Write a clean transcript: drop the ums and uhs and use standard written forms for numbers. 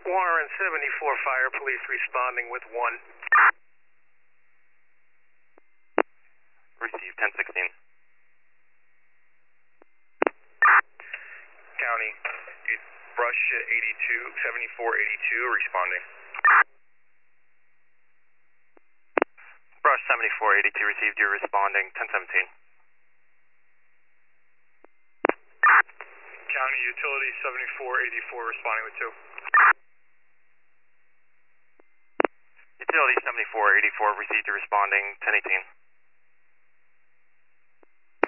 Warren 74 Fire Police responding with 1. Receive 1016. County, Brush 7482 responding. Brush 7482 received, you're responding 1017. County Utility 7484 responding with 2. Utility 7484 received, you're responding 1018.